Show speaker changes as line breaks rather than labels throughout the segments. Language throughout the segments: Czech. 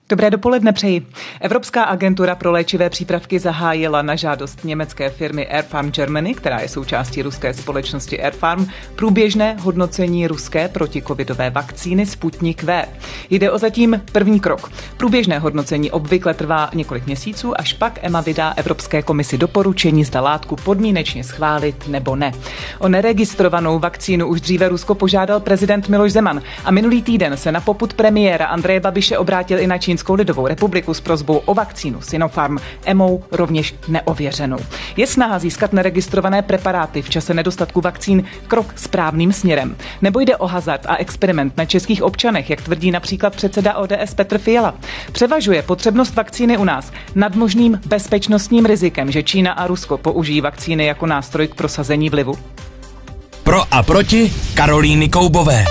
Dobré dopoledne přeji. Evropská agentura pro léčivé přípravky zahájila na žádost německé firmy Air Farm Germany, která je součástí ruské společnosti Air Farm, průběžné hodnocení ruské protikovidové vakcíny Sputnik V. Jde o zatím první krok. Průběžné hodnocení obvykle trvá několik měsíců, až pak EMA vydá Evropské komisi doporučení, zda látku podmínečně schválit nebo ne. O neregistrovanou vakcínu už dříve Rusko požádal prezident Miloš Zeman a minulý týden se na popud premiéra Andreje Babiše obrátil i na Čínskou lidovou republiku s prosbou o vakcínu Sinopharm, EMou rovněž neověřenou. Je snaha získat neregistrované preparáty v čase nedostatku vakcín krok správným směrem? Nebo jde o hazard a experiment na českých občanech, jak tvrdí například předseda ODS Petr Fiala? Převažuje potřebnost vakcíny u nás nad možným bezpečnostním rizikem, že Čína a Rusko použijí vakcíny jako nástroj k prosazení vlivu?
Pro a proti Karolíny Koubové.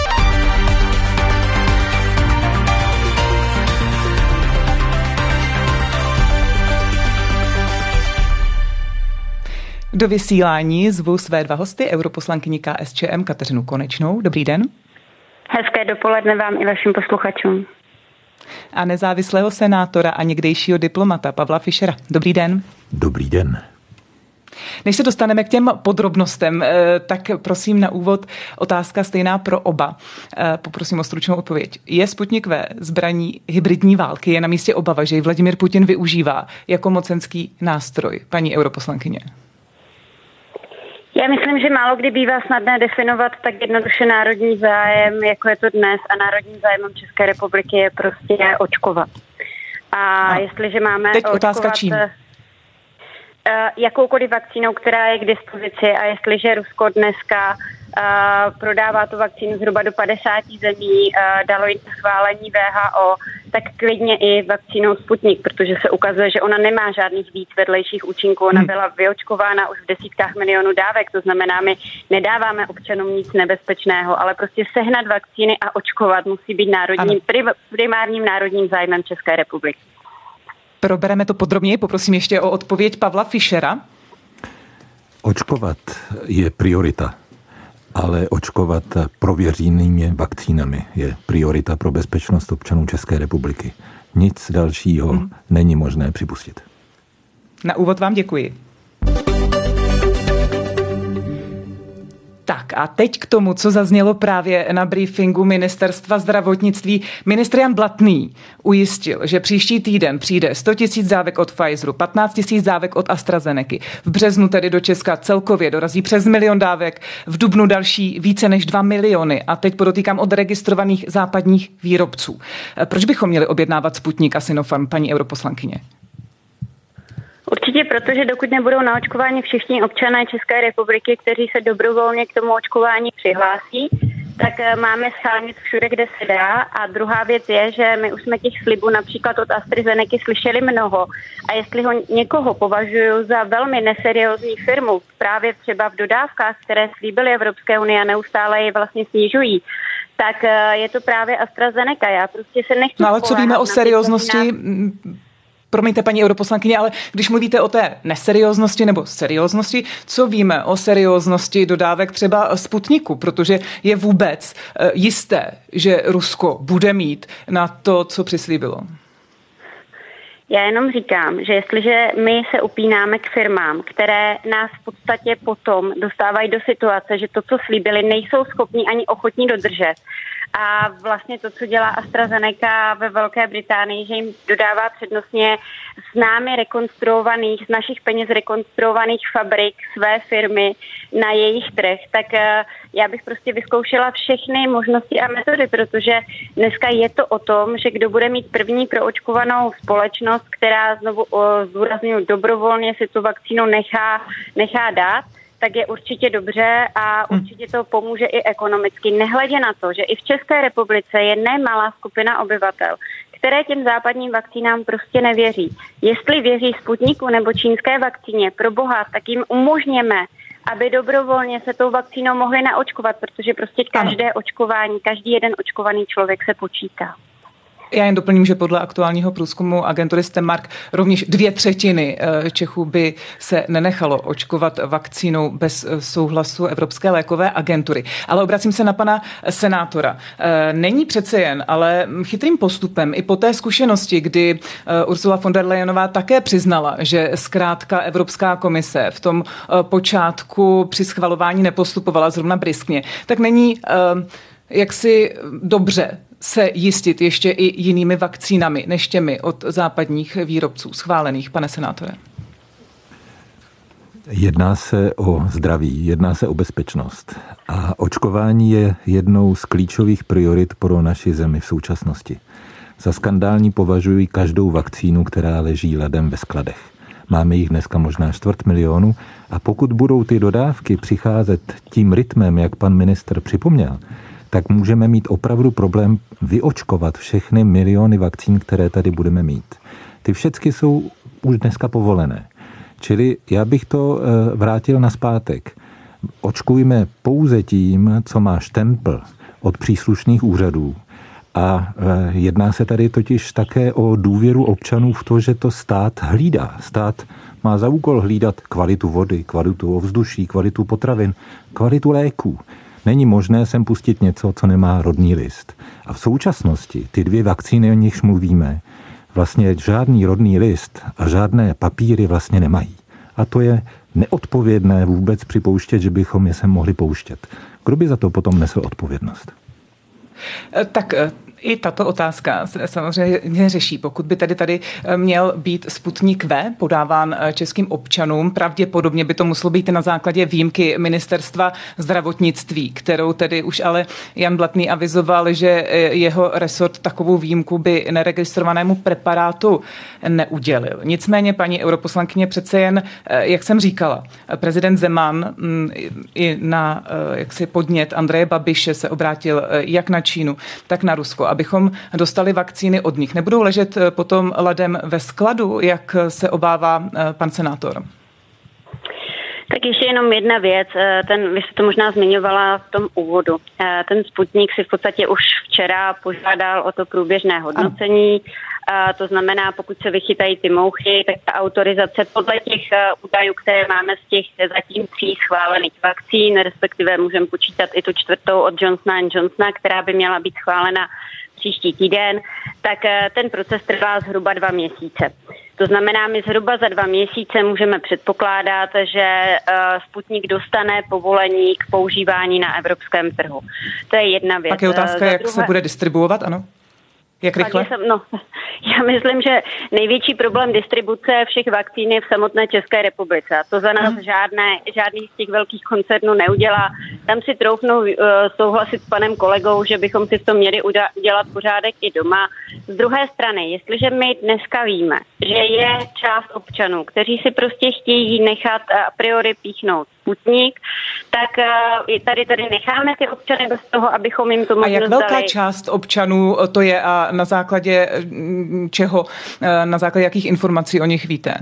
Do vysílání zvu své dva hosty, europoslankyni KSČM Kateřinu Konečnou. Dobrý den.
Hezké dopoledne vám i vašim posluchačům.
A nezávislého senátora a někdejšího diplomata Pavla Fischera. Dobrý den.
Dobrý den.
Než se dostaneme k těm podrobnostem, tak prosím na úvod otázka stejná pro oba. Poprosím o stručnou odpověď. Je Sputnik V zbraní hybridní války? Je na místě obava, že ji Vladimír Putin využívá jako mocenský nástroj? Paní europoslankyně.
Já myslím, že málo kdy bývá snadné definovat tak jednoduše národní zájem, jako je to dnes, a národním zájmem České republiky je prostě očkovat. A jestliže máme
teď
očkovat
otázka čím?
Jakoukoliv vakcínou, která je k dispozici, a jestliže Rusko dneska prodává tu vakcínu zhruba do 50 zemí, dalo jí schválení WHO, tak klidně i vakcínou Sputnik, protože se ukazuje, že ona nemá žádných víc vedlejších účinků. Ona byla vyočkována už v desítkách milionů dávek, to znamená, my nedáváme občanům nic nebezpečného, ale prostě sehnat vakcíny a očkovat musí být primárním národním zájmem České republiky.
Probereme to podrobněji, poprosím ještě o odpověď Pavla Fischera.
Očkovat je priorita, ale očkovat prověřenými vakcínami je priorita pro bezpečnost občanů České republiky. Nic dalšího není možné připustit.
Na úvod vám děkuji. Tak a teď k tomu, co zaznělo právě na briefingu Ministerstva zdravotnictví. Ministr Jan Blatný ujistil, že příští týden přijde 100 000 dávek od Pfizeru, 15 000 dávek od AstraZeneky. V březnu tedy do Česka celkově dorazí přes 1 milion dávek, v dubnu další více než 2 miliony. A teď podotýkám od registrovaných západních výrobců. Proč bychom měli objednávat Sputnik a Sinopharm, paní europoslankyně?
Určitě, protože dokud nebudou naočkováni všichni občané České republiky, kteří se dobrovolně k tomu očkování přihlásí, tak máme shánět všude, kde se dá. A druhá věc je, že my už jsme těch slibů například od AstraZeneky slyšeli mnoho. A jestli někoho považuji za velmi neseriózní firmu, právě třeba v dodávkách, které slíbily Evropské unie a neustále je vlastně snižují, tak je to právě AstraZeneca. Já prostě se nechci.
No ale co víme o serióznosti? Promiňte, paní europoslankyně, ale když mluvíte o té neserióznosti nebo serióznosti, co víme o serióznosti dodávek třeba Sputniku? Protože je vůbec jisté, že Rusko bude mít na to, co přislíbilo.
Já jenom říkám, že jestliže my se upínáme k firmám, které nás v podstatě potom dostávají do situace, že to, co slíbili, nejsou schopni ani ochotní dodržet. A vlastně to, co dělá AstraZeneca ve Velké Británii, že jim dodává přednostně z námi rekonstruovaných, z našich peněz rekonstruovaných fabrik své firmy na jejich trh, tak já bych prostě vyzkoušela všechny možnosti a metody, protože dneska je to o tom, že kdo bude mít první proočkovanou společnost, která znovu zdůrazňuji dobrovolně si tu vakcínu nechá dát, tak je určitě dobře a určitě to pomůže i ekonomicky. Nehledě na to, že i v České republice je nemalá skupina obyvatel, které těm západním vakcínám prostě nevěří. Jestli věří Sputniku nebo čínské vakcíně, pro boha, tak jim umožněme, aby dobrovolně se tou vakcínou mohli naočkovat, protože prostě každé očkování, každý jeden očkovaný člověk se počítá.
Já jen doplním, že podle aktuálního průzkumu agentury Stenmark rovněž 2/3 Čechů by se nenechalo očkovat vakcínou bez souhlasu Evropské lékové agentury. Ale obracím se na pana senátora. Není přece jen, ale chytrým postupem i po té zkušenosti, kdy Ursula von der Leyenová také přiznala, že zkrátka Evropská komise v tom počátku při schvalování nepostupovala zrovna briskně, tak není jaksi dobře se jistit ještě i jinými vakcínami než těmi od západních výrobců schválených, pane senátore?
Jedná se o zdraví, jedná se o bezpečnost. A očkování je jednou z klíčových priorit pro naši zemi v současnosti. Za skandální považuji každou vakcínu, která leží ladem ve skladech. Máme jich dneska možná 250 000 a pokud budou ty dodávky přicházet tím rytmem, jak pan ministr připomněl, tak můžeme mít opravdu problém vyočkovat všechny miliony vakcín, které tady budeme mít. Ty všechny jsou už dneska povolené. Čili já bych to vrátil nazpátek. Očkujme pouze tím, co má štempl od příslušných úřadů. A jedná se tady totiž také o důvěru občanů v to, že to stát hlídá. Stát má za úkol hlídat kvalitu vody, kvalitu ovzduší, kvalitu potravin, kvalitu léků. Není možné sem pustit něco, co nemá rodný list. A v současnosti ty 2 vakcíny, o nichž mluvíme, vlastně žádný rodný list a žádné papíry vlastně nemají. A to je neodpovědné vůbec připouštět, že bychom je sem mohli pouštět. Kdo by za to potom nesl odpovědnost?
Tak i tato otázka se samozřejmě řeší. Pokud by tady měl být Sputnik V podáván českým občanům, pravděpodobně by to muselo být na základě výjimky Ministerstva zdravotnictví, kterou tedy už ale Jan Blatný avizoval, že jeho resort takovou výjimku by neregistrovanému preparátu neudělil. Nicméně, paní europoslankyně, přece jen, jak jsem říkala, prezident Zeman i na jaksi podnět Andreje Babiše se obrátil jak na Čínu, tak na Rusko, abychom dostali vakcíny od nich. Nebudou ležet potom ladem ve skladu, jak se obává pan senátor?
Tak ještě jenom jedna věc, vy jste to možná zmiňovala v tom úvodu. Ten Sputnik si v podstatě už včera požádal o to průběžné hodnocení. To znamená, pokud se vychytají ty mouchy, tak ta autorizace podle těch údajů, které máme z těch zatím 3 schválených vakcín, respektive můžeme počítat i tu 4. od Johnsona & Johnsona, která by měla být schválena příští týden, tak ten proces trvá zhruba 2 měsíce. To znamená, my zhruba za 2 měsíce můžeme předpokládat, že Sputnik dostane povolení k používání na evropském trhu. To je jedna věc.
Pak je otázka, jak se bude distribuovat, ano? Jak rychle?
Já myslím, že největší problém distribuce všech vakcín je v samotné České republice. A to za nás žádný z těch velkých koncernů neudělá. Tam si troufnu souhlasit s panem kolegou, že bychom si v tom měli udělat pořádek i doma. Z druhé strany, jestliže my dneska víme, že je část občanů, kteří si prostě chtějí nechat a priori píchnout Sputnik, tak tady necháme ty občany bez toho, abychom jim to možnost dali.
A jak velká část občanů to je a na základě čeho, na základě jakých informací o nich víte?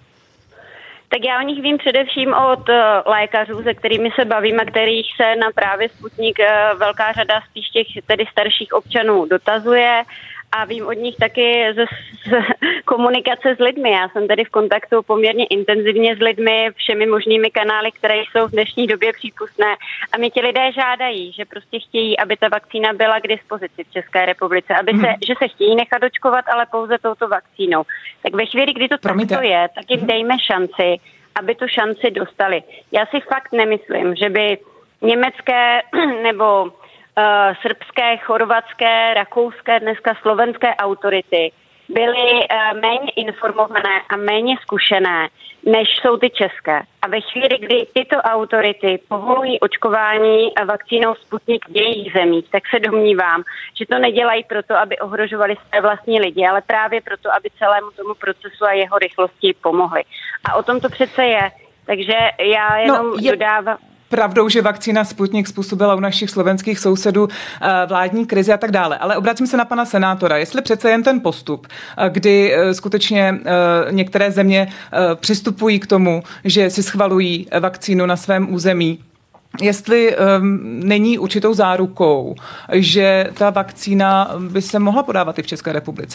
Tak já o nich vím především od lékařů, se kterými se bavím a kterých se na právě Sputnik velká řada spíš těch tedy starších občanů dotazuje. A vím od nich taky z komunikace s lidmi. Já jsem tady v kontaktu poměrně intenzivně s lidmi, všemi možnými kanály, které jsou v dnešní době přípustné. A mě ti lidé žádají, že prostě chtějí, aby ta vakcína byla k dispozici v České republice, že se chtějí nechat očkovat, ale pouze touto vakcínou. Tak ve chvíli, kdy to takto je, tak jim dejme šanci, aby tu šanci dostali. Já si fakt nemyslím, že by německé nebo srbské, chorvatské, rakouské, dneska slovenské autority byly méně informované a méně zkušené, než jsou ty české. A ve chvíli, kdy tyto autority povolují očkování vakcínou Sputnik v jejich zemích, tak se domnívám, že to nedělají proto, aby ohrožovali své vlastní lidi, ale právě proto, aby celému tomu procesu a jeho rychlosti pomohli. A o tom to přece je. Takže já jenom dodávám...
Pravdou, že vakcína Sputnik způsobila u našich slovenských sousedů vládní krizi a tak dále. Ale obracím se na pana senátora. Jestli přece jen ten postup, kdy skutečně některé země přistupují k tomu, že si schvalují vakcínu na svém území jestli není určitou zárukou, že ta vakcína by se mohla podávat i v České republice.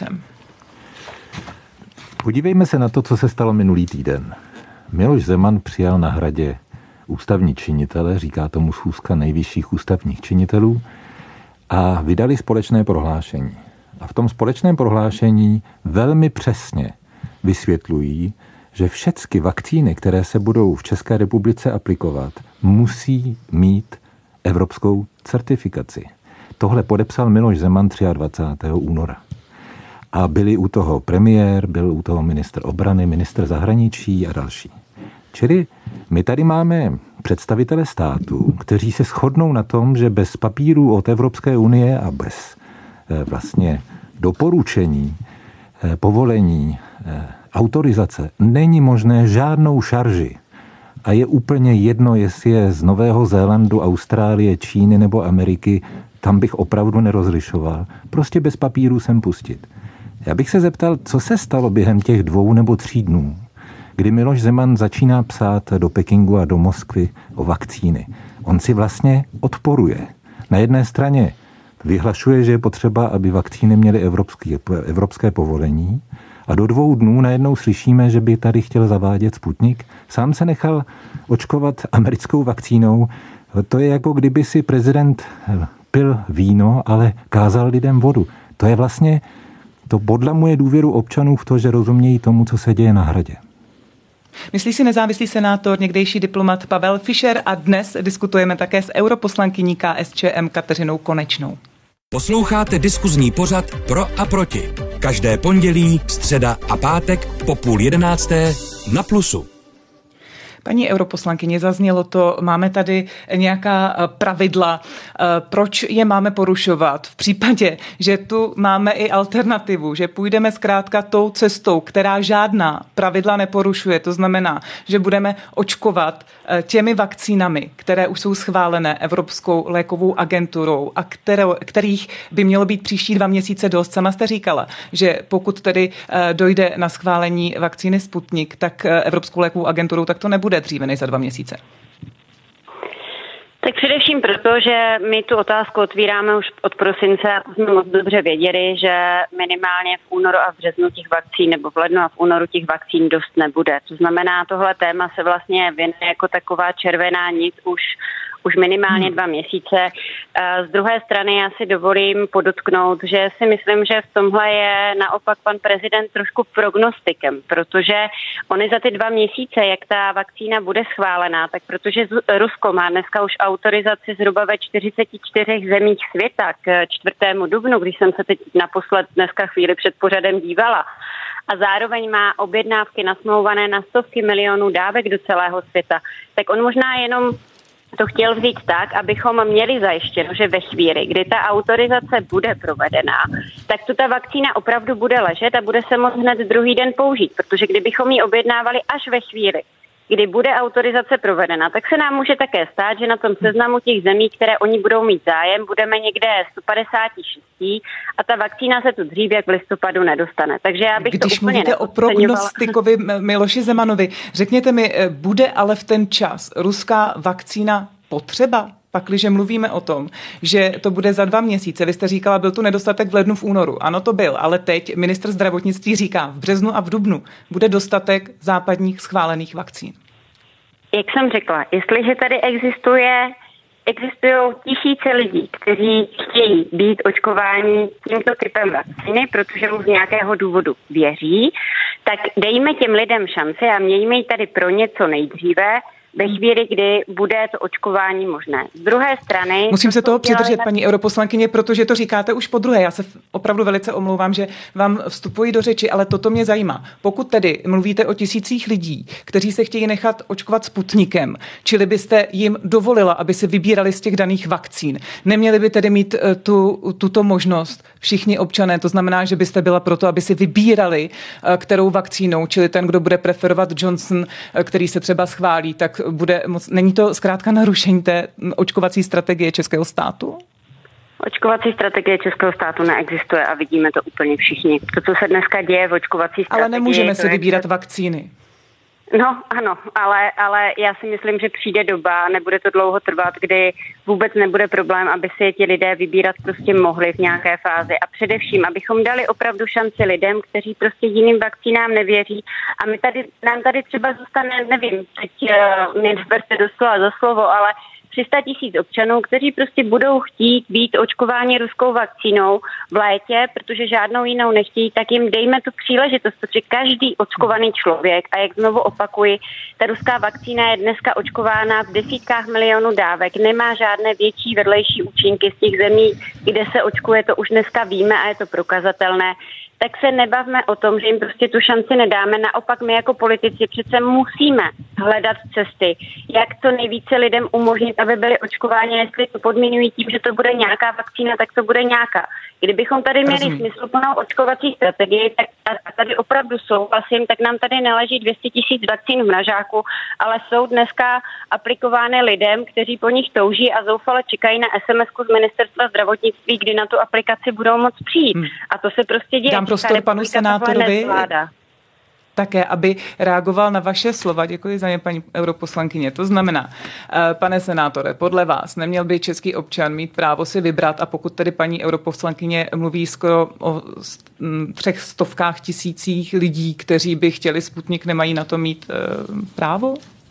Podívejme se na to, co se stalo minulý týden. Miloš Zeman přijal na Hradě ústavní činitele, říká tomu schůzka nejvyšších ústavních činitelů, a vydali společné prohlášení. A v tom společném prohlášení velmi přesně vysvětlují, že všechny vakcíny, které se budou v České republice aplikovat, musí mít evropskou certifikaci. Tohle podepsal Miloš Zeman 23. února. A byli u toho premiér, byl u toho ministr obrany, ministr zahraničí a další. Čili my tady máme představitele státu, kteří se shodnou na tom, že bez papírů od Evropské unie a bez vlastně doporučení, povolení, autorizace není možné žádnou šarži. A je úplně jedno, jestli je z Nového Zélandu, Austrálie, Číny nebo Ameriky, tam bych opravdu nerozlišoval. Prostě bez papíru sem pustit. Já bych se zeptal, co se stalo během těch 2 nebo 3 dnů, kdy Miloš Zeman začíná psát do Pekingu a do Moskvy o vakcíny. On si vlastně odporuje. Na jedné straně vyhlašuje, že je potřeba, aby vakcíny měly evropské povolení, a do 2 dnů najednou slyšíme, že by tady chtěl zavádět Sputnik. Sám se nechal očkovat americkou vakcínou. To je jako kdyby si prezident pil víno, ale kázal lidem vodu. To je vlastně, to podlamuje důvěru občanů v to, že rozumějí tomu, co se děje na Hradě.
Myslí si nezávislý senátor, někdejší diplomat Pavel Fischer, a dnes diskutujeme také s europoslankyní KSČM Kateřinou Konečnou.
Posloucháte diskuzní pořad Pro a proti. Každé pondělí, středa a pátek po 10:30 na Plusu.
Paní europoslankyně, zaznělo to, máme tady nějaká pravidla, proč je máme porušovat v případě, že tu máme i alternativu, že půjdeme zkrátka tou cestou, která žádná pravidla neporušuje. To znamená, že budeme očkovat těmi vakcínami, které už jsou schválené Evropskou lékovou agenturou a kterých by mělo být příští 2 měsíce dost. Sama jste říkala, že pokud tedy dojde na schválení vakcíny Sputnik, tak Evropskou lékovou agenturou, tak to nebude dříve než za 2 měsíce.
Tak především proto, že my tu otázku otvíráme už od prosince a jsme moc dobře věděli, že minimálně v únoru a v březnu těch vakcín nebo v lednu a v únoru těch vakcín dost nebude. To znamená, tohle téma se vlastně věnuje jako taková červená nit už minimálně 2 měsíce. Z druhé strany já si dovolím podotknout, že si myslím, že v tomhle je naopak pan prezident trošku prognostikem, protože oni za ty 2 měsíce, jak ta vakcína bude schválená, tak protože Rusko má dneska už autorizaci zhruba ve 44 zemích světa k 4. dubnu, když jsem se teď naposled dneska chvíli před pořadem dívala, a zároveň má objednávky nasmlouvané na stovky milionů dávek do celého světa, tak on možná jenom to chtěl vzít tak, abychom měli zajištěno, že ve chvíli, kdy ta autorizace bude provedená, tak tu ta vakcína opravdu bude ležet a bude se moct hned druhý den použít, protože kdybychom ji objednávali až ve chvíli, kdy bude autorizace provedena, tak se nám může také stát, že na tom seznamu těch zemí, které oni budou mít zájem, budeme někde 156 a ta vakcína se tu dřív jak v listopadu nedostane. Takže já bych
Když mluvíte o prognostikovi Miloši Zemanovi, řekněte mi, bude ale v ten čas ruská vakcína potřeba? Pakliže mluvíme o tom, že to bude za 2 měsíce. Vy jste říkala, byl tu nedostatek v lednu, v únoru. Ano, to byl, ale teď ministr zdravotnictví říká, v březnu a v dubnu bude dostatek západních schválených vakcín.
Jak jsem řekla, jestliže tady existují tisíce lidí, kteří chtějí být očkováni tímto typem vakcíny, protože mu z nějakého důvodu věří, tak dejme těm lidem šanci a mějme ji tady pro něco nejdříve, ve chvíli, kdy bude to očkování možné. Z druhé strany...
Musím se toho přidržet, paní europoslankyně, protože to říkáte už po druhé. Já se opravdu velice omlouvám, že vám vstupuji do řeči, ale toto mě zajímá. Pokud tedy mluvíte o tisících lidí, kteří se chtějí nechat očkovat Sputnikem, čili byste jim dovolila, aby se vybírali z těch daných vakcín, neměli by tedy mít tuto možnost všichni občané, to znamená, že byste byla proto, aby si vybírali, kterou vakcínou, čili ten, kdo bude preferovat Johnson, který se třeba schválí, tak bude moc... Není to zkrátka narušení té očkovací strategie českého státu?
Očkovací strategie českého státu neexistuje a vidíme to úplně všichni. To, co se dneska děje v očkovací strategii...
Ale nemůžeme si vybírat vakcíny.
No ano, ale já si myslím, že přijde doba, nebude to dlouho trvat, kdy vůbec nebude problém, aby si ti lidé vybírat prostě mohli v nějaké fázi. A především, abychom dali opravdu šanci lidem, kteří prostě jiným vakcínám nevěří. A nám tady třeba zůstane, nevím, teď mě neberte doslova za slovo, ale 300 000 občanů, kteří prostě budou chtít být očkováni ruskou vakcínou v létě, protože žádnou jinou nechtějí, tak jim dejme tu příležitost, protože každý očkovaný člověk, a jak znovu opakuji, ta ruská vakcína je dneska očkována v desítkách milionů dávek, nemá žádné větší vedlejší účinky z těch zemí, kde se očkuje, to už dneska víme a je to prokazatelné. Tak se nebavme o tom, že jim prostě tu šanci nedáme. Naopak my jako politici přece musíme hledat cesty, jak co nejvíce lidem umožnit, aby byli očkováni. Jestli to podmínují tím, že to bude nějaká vakcína, tak to bude nějaká. Kdybychom tady měli smysluplnou očkovací strategii, tak a tady opravdu souhlasím, tak nám tady neleží 200 000 vakcín v mrazáku, ale jsou dneska aplikovány lidem, kteří po nich touží a zoufale čekají na SMS-ku z ministerstva zdravotnictví, kdy na tu aplikaci budou moct přijít. A to se prostě děje.
Dám prostor panu senátorovi také, aby reagoval na vaše slova. Děkuji za ně, paní europoslankyně. To znamená, pane senátore, podle vás neměl by český občan mít právo si vybrat, a pokud tedy paní europoslankyně mluví skoro o 300 000 lidí, kteří by chtěli Sputnik, nemají na to mít právo?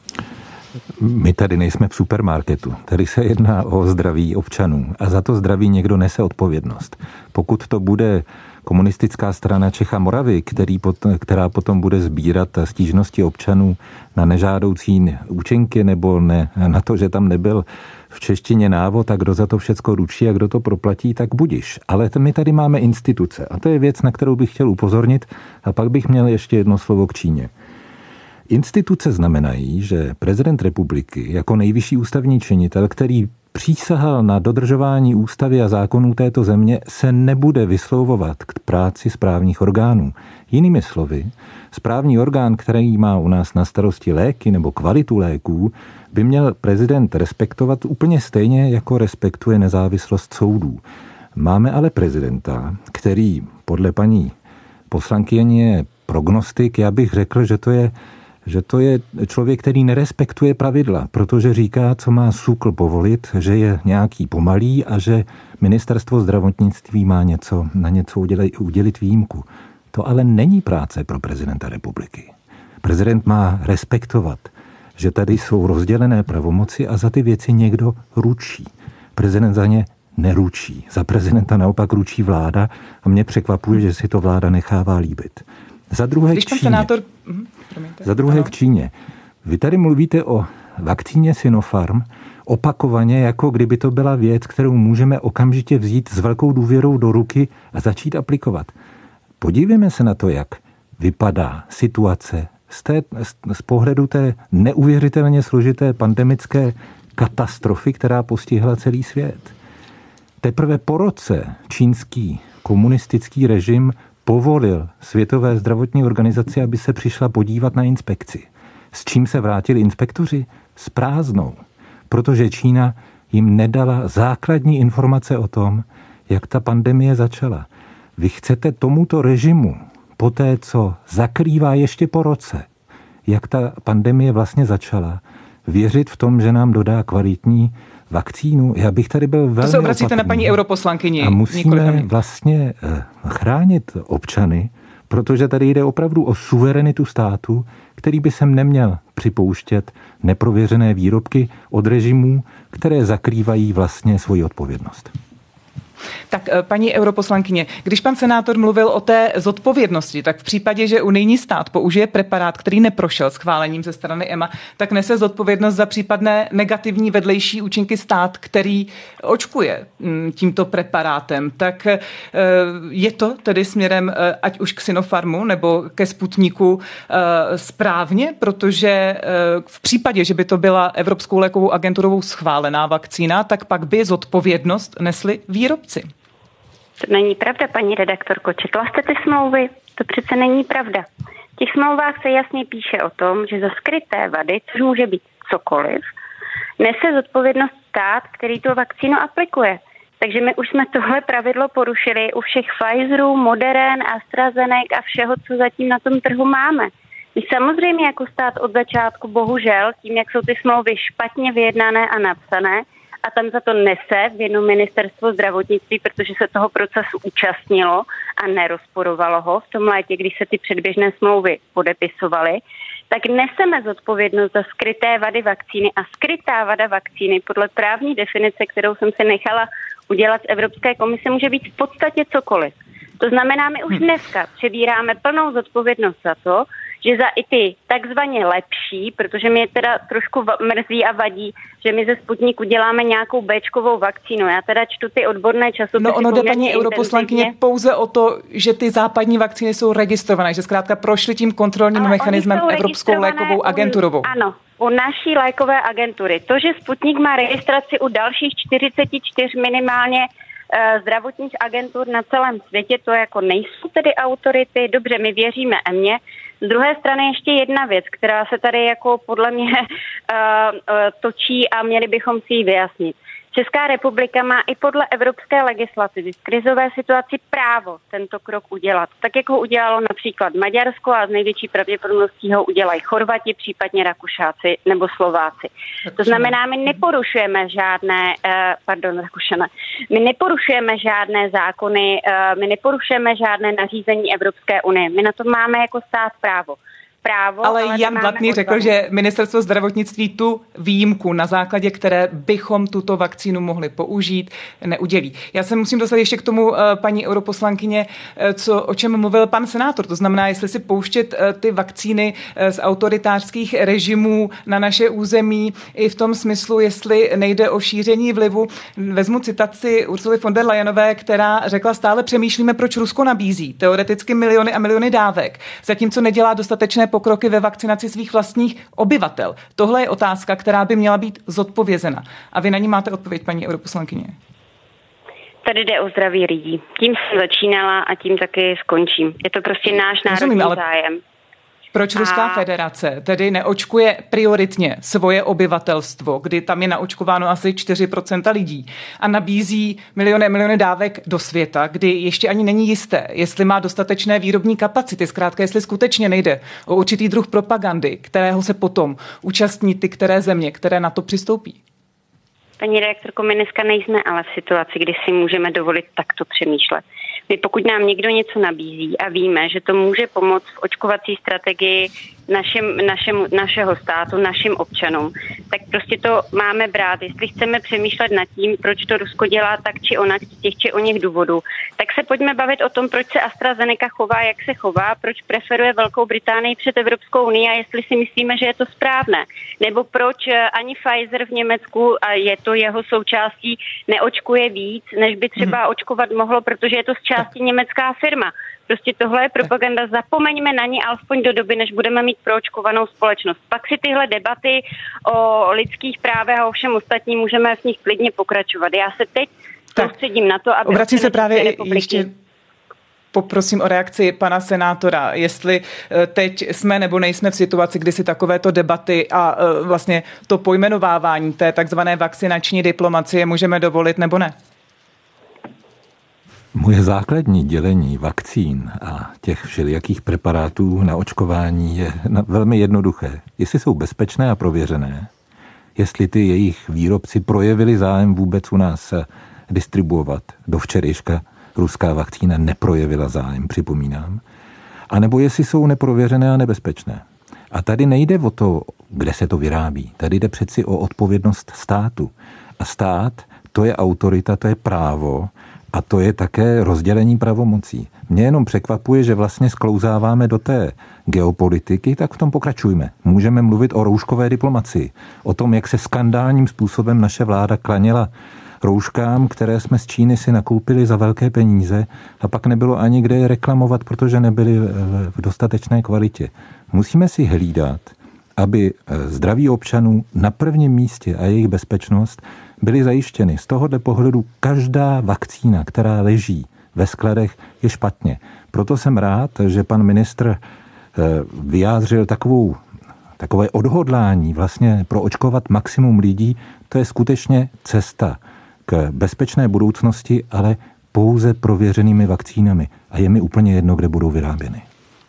My tady nejsme v supermarketu. Tady se jedná o zdraví občanů a za to zdraví někdo nese odpovědnost. Pokud to bude Komunistická strana Čech a Moravy, která potom bude sbírat stížnosti občanů na nežádoucí účinky nebo na to, že tam nebyl v češtině návod, a kdo za to všecko ručí a kdo to proplatí, tak budiš. Ale my tady máme instituce a to je věc, na kterou bych chtěl upozornit, a pak bych měl ještě jedno slovo k Číně. Instituce znamenají, že prezident republiky jako nejvyšší ústavní činitel, který přísahal na dodržování ústavy a zákonů této země, se nebude vyslovovat k práci správních orgánů. Jinými slovy, správní orgán, který má u nás na starosti léky nebo kvalitu léků, by měl prezident respektovat úplně stejně, jako respektuje nezávislost soudů. Máme ale prezidenta, který podle paní poslankyně je prognostik. Já bych řekl, že to je člověk, který nerespektuje pravidla, protože říká, co má SÚKL povolit, že je nějaký pomalý a že ministerstvo zdravotnictví má na něco udělit výjimku. To ale není práce pro prezidenta republiky. Prezident má respektovat, že tady jsou rozdělené pravomoci a za ty věci někdo ručí. Prezident za ně neručí. Za prezidenta naopak ručí vláda a mě překvapuje, že si to vláda nechává líbit. Za druhé k Číně. Vy tady mluvíte o vakcíně Sinopharm opakovaně, jako kdyby to byla věc, kterou můžeme okamžitě vzít s velkou důvěrou do ruky a začít aplikovat. Podívejme se na to, jak vypadá situace z pohledu té neuvěřitelně složité pandemické katastrofy, která postihla celý svět. Teprve po roce čínský komunistický režim povolil Světové zdravotní organizaci, aby se přišla podívat na inspekci. S čím se vrátili inspektoři? S prázdnou. Protože Čína jim nedala základní informace o tom, jak ta pandemie začala. Vy chcete tomuto režimu, po té, co zakrývá ještě po roce, jak ta pandemie vlastně začala, věřit v tom, že nám dodá kvalitní vakcínu? Já bych tady byl velmi
To se obracíte na paní europoslankyni.
A musíme vlastně chránit občany, protože tady jde opravdu o suverenitu státu, který by sem neměl připouštět neprověřené výrobky od režimů, které zakrývají vlastně svoji odpovědnost.
Tak paní europoslankyně, když pan senátor mluvil o té zodpovědnosti, tak v případě, že unijní stát použije preparát, který neprošel schválením ze strany EMA, tak nese zodpovědnost za případné negativní vedlejší účinky stát, který očkuje tímto preparátem. Tak je to tedy směrem ať už k Sinopharmu nebo ke Sputniku správně, protože v případě, že by to byla Evropskou lékovou agenturou schválená vakcína, tak pak by zodpovědnost nesli výrobci.
To není pravda, paní redaktorko. Četla jste ty smlouvy? To přece není pravda. V těch smlouvách se jasně píše o tom, že za skryté vady, což může být cokoliv, nese zodpovědnost stát, který tu vakcínu aplikuje. Takže my už jsme tohle pravidlo porušili u všech Pfizerů, Modern, AstraZeneca a všeho, co zatím na tom trhu máme. My samozřejmě jako stát od začátku, bohužel, tím, jak jsou ty smlouvy špatně vyjednané a napsané, a tam za to nese vinu ministerstvo zdravotnictví, protože se toho procesu účastnilo a nerozporovalo ho v tom létě, když se ty předběžné smlouvy podepisovaly, tak neseme zodpovědnost za skryté vady vakcíny a skrytá vada vakcíny podle právní definice, kterou jsem si nechala udělat z Evropské komise, může být v podstatě cokoliv. To znamená, my už dneska přebíráme plnou zodpovědnost za to, že za i ty takzvaně lepší, protože mě teda trošku mrzí a vadí, že my ze Sputniku děláme nějakou béčkovou vakcínu. Já teda čtu ty odborné časopisy.
No ono jde, paní europoslankyně, pouze o to, že ty západní vakcíny jsou registrované, že zkrátka prošly tím kontrolním mechanismem Evropskou lékovou agenturovou.
Ano, u naší lékové agentury. To, že Sputnik má registraci u dalších 44 minimálně zdravotních agentur na celém světě, to jako nejsou tedy autority. Dobře, my věříme EMě. Z druhé strany ještě jedna věc, která se tady jako podle mě točí a měli bychom si ji vyjasnit. Česká republika má i podle evropské legislativy v krizové situaci právo tento krok udělat. Tak, jak ho udělalo například Maďarsko a z největší pravděpodobností ho udělají Chorvati, případně Rakušáci nebo Slováci. To znamená, my neporušujeme žádné, my neporušujeme žádné zákony, my neporušujeme žádné nařízení Evropské unie. My na to máme jako stát právo.
Ale Jan Blatný řekl, že ministerstvo zdravotnictví tu výjimku, na základě které bychom tuto vakcínu mohli použít, neudělí. Já se musím dostat ještě k tomu, paní europoslankyně, o čem mluvil pan senátor. To znamená, jestli si pouštět ty vakcíny z autoritářských režimů na naše území i v tom smyslu, jestli nejde o šíření vlivu. Vezmu citaci Ursuly von der Leyenové, která řekla, stále přemýšlíme, proč Rusko nabízí teoreticky miliony a miliony dávek, zatímco nedělá dostatečné pokroky ve vakcinaci svých vlastních obyvatel. Tohle je otázka, která by měla být zodpovězena. A vy na ní máte odpověď, paní europoslankyně.
Tady jde o zdraví lidí. Tím jsem začínala a tím taky skončím. Je to prostě náš národní zájem.
Proč Ruská federace tedy neočkuje prioritně svoje obyvatelstvo, kdy tam je naočkováno asi 4% lidí a nabízí miliony dávek do světa, kdy ještě ani není jisté, jestli má dostatečné výrobní kapacity, zkrátka jestli skutečně nejde o určitý druh propagandy, kterého se potom účastní ty které země, které na to přistoupí.
Paní redaktorko, my dneska nejsme ale v situaci, kdy si můžeme dovolit takto přemýšlet. My pokud nám někdo něco nabízí a víme, že to může pomoct v očkovací strategii našeho státu, našim občanům, tak prostě to máme brát. Jestli chceme přemýšlet nad tím, proč to Rusko dělá tak či onak z těch či oněch důvodů, tak se pojďme bavit o tom, proč se AstraZeneca chová, jak se chová, proč preferuje Velkou Británii před Evropskou unii a jestli si myslíme, že je to správné. Nebo proč ani Pfizer v Německu, a je to jeho součástí, neočkuje víc, než by třeba očkovat mohlo, protože je to z části německá firma. Prostě tohle je propaganda, zapomeňme na ní alespoň do doby, než budeme mít proočkovanou společnost. Pak si tyhle debaty o lidských právech a o všem ostatním můžeme v nich klidně pokračovat. Já se teď soustředím na to, aby...
Obracím se právě ještě... Poprosím o reakci pana senátora, jestli teď jsme nebo nejsme v situaci, kdy si takovéto debaty a vlastně to pojmenovávání té takzvané vakcinační diplomacie můžeme dovolit nebo ne?
Moje základní dělení vakcín a těch všelijakých preparátů na očkování je velmi jednoduché. Jestli jsou bezpečné a prověřené, jestli ty jejich výrobci projevili zájem vůbec u nás distribuovat. Do včerejška ruská vakcína neprojevila zájem, připomínám. A nebo jestli jsou neprověřené a nebezpečné. A tady nejde o to, kde se to vyrábí. Tady jde přeci o odpovědnost státu. A stát, to je autorita, to je právo, a to je také rozdělení pravomocí. Mě jenom překvapuje, že vlastně sklouzáváme do té geopolitiky, tak v tom pokračujme. Můžeme mluvit o rouškové diplomacii, o tom, jak se skandálním způsobem naše vláda klaněla rouškám, které jsme z Číny si nakoupili za velké peníze a pak nebylo ani kde je reklamovat, protože nebyly v dostatečné kvalitě. Musíme si hlídat, aby zdraví občanů na prvním místě a jejich bezpečnost byly zajištěny. Z tohohle pohledu každá vakcína, která leží ve skladech, je špatně. Proto jsem rád, že pan ministr vyjádřil takové odhodlání vlastně proočkovat maximum lidí. To je skutečně cesta k bezpečné budoucnosti, ale pouze prověřenými vakcínami. A je mi úplně jedno, kde budou vyráběny.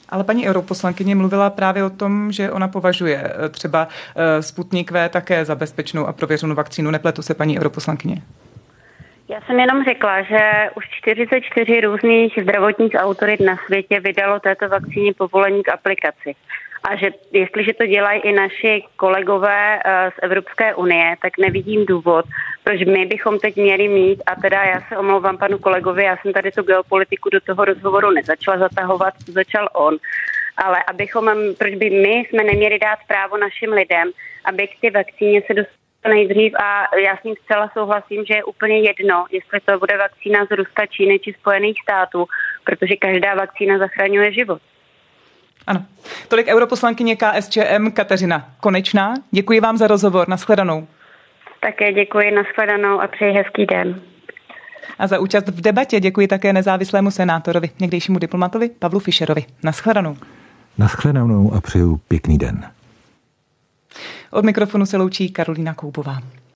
Ale paní europoslankyně mluvila právě o tom, že ona považuje třeba Sputnik V také za bezpečnou a prověřenou vakcínu. Nepletu se, paní europoslankyně?
Já jsem jenom řekla, že už 44 různých zdravotních autorit na světě vydalo této vakcíně povolení k aplikaci. A že jestliže to dělají i naši kolegové z Evropské unie, tak nevidím důvod, proč my bychom teď měli mít, a teda já se omlouvám panu kolegovi, já jsem tady tu geopolitiku do toho rozhovoru nezačala zatahovat, to začal on, ale proč by my jsme neměli dát právo našim lidem, aby k ty vakcíně se dostali nejdřív, a já s ním zcela souhlasím, že je úplně jedno, jestli to bude vakcína z Ruska, Číny či Spojených států, protože každá vakcína zachraňuje život.
Ano. Tolik europoslankyně KSČM Kateřina Konečná. Děkuji vám za rozhovor. Nashledanou.
Také děkuji, nashledanou a přeji hezký den.
A za účast v debatě děkuji také nezávislému senátorovi, někdejšímu diplomatovi Pavlu Fischerovi. Nashledanou.
Nashledanou a přeju pěkný den.
Od mikrofonu se loučí Karolína Koubová.